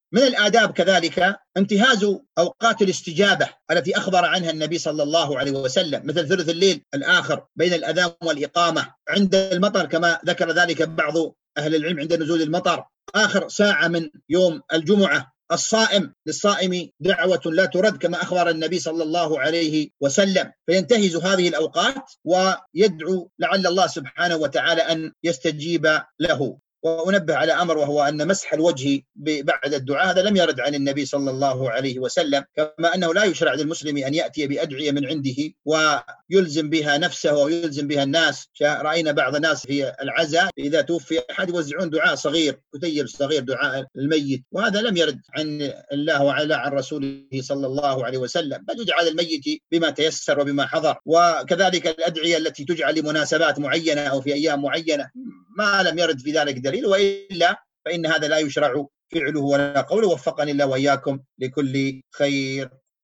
من الآداب كذلك انتهاز أوقات الاستجابة التي أخبر عنها النبي صلى الله عليه وسلم، مثل ثلث الليل الآخر بين الأذان والإقامة، عند المطر كما ذكر ذلك بعض أهل العلم عند نزول المطر، آخر ساعة من يوم الجمعة، الصائم للصائم دعوة لا ترد كما أخبر النبي صلى الله عليه وسلم، فينتهز هذه الأوقات ويدعو لعل الله سبحانه وتعالى أن يستجيب له. وأنبه على أمر، وهو أن مسح الوجه بعد الدعاء هذا لم يرد عن النبي صلى الله عليه وسلم، كما أنه لا يشرع للمسلم أن يأتي بأدعية من عنده ويلزم بها نفسه ويلزم بها الناس. رأينا بعض الناس في العزاء إذا توفي أحد يوزعون دعاء صغير، كتيب صغير دعاء الميت، وهذا لم يرد عن الله وعلى عن رسوله صلى الله عليه وسلم، بل يدعى للميت بما تيسر وبما حضر. وكذلك الأدعية التي تجعل لمناسبات معينة أو في أيام معينة ما لم يرد في ذلك دليل، وإلا فإن هذا لا يشرع فعله ولا قوله. وفقني الله وإياكم لكل خير.